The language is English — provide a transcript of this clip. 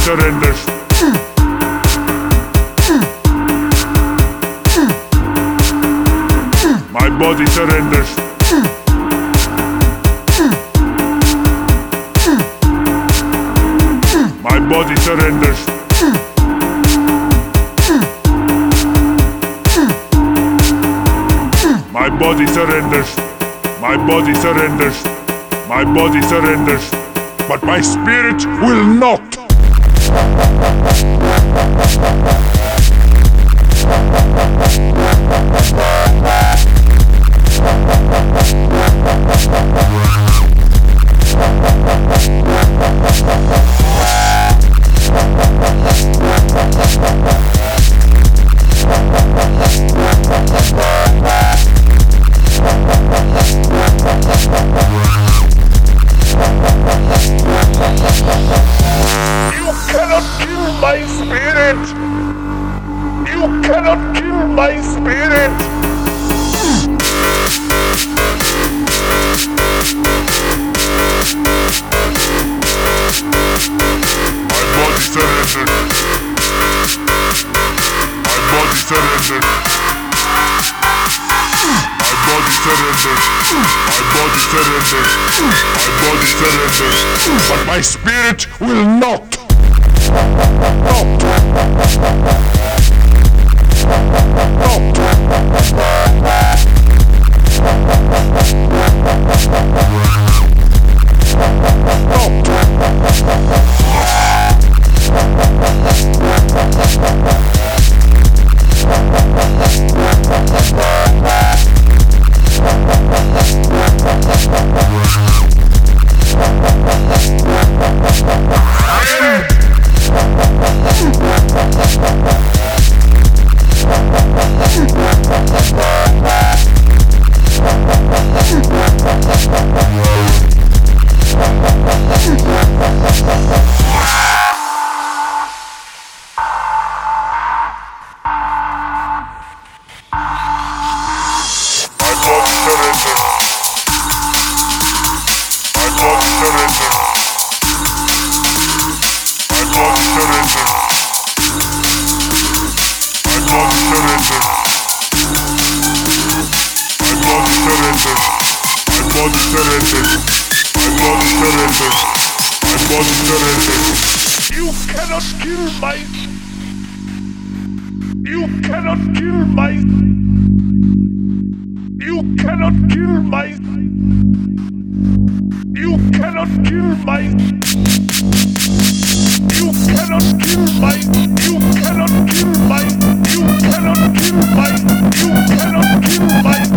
surrenders. My body surrenders. My body surrenders. My body surrenders. My body surrenders. My body surrenders. But my spirit will not. My spirit! You cannot kill my spirit! My body surrendered. My body surrendered. My body surrendered. My body surrendered. My body surrendered. But my spirit will not! You cannot kill my... You cannot kill my... You cannot kill my... You cannot kill my... You cannot kill my... You cannot kill my... You cannot kill my... You cannot kill my...